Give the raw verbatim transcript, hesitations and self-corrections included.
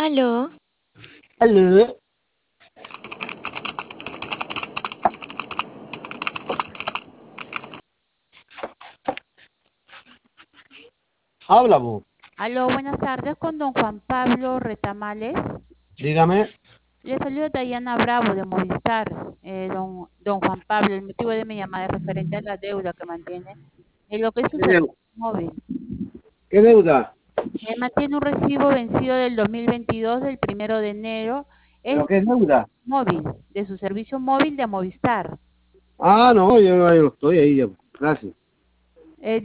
Aló, Aló, habla vos, Aló, buenas tardes con don Juan Pablo Retamales. dígame. Le saluda Dayana Bravo de Movistar. Eh, don, don Juan Pablo, el motivo de mi llamada es referente a la deuda que mantiene en lo que es su ¿Qué, deu- servicio móvil. qué deuda? Eh, mantiene un recibo vencido del dos mil veintidós, del primero de enero, ¿Pero es qué deuda? móvil, de su servicio móvil de Movistar. Ah, no, yo, no yo no estoy ahí, ya, gracias.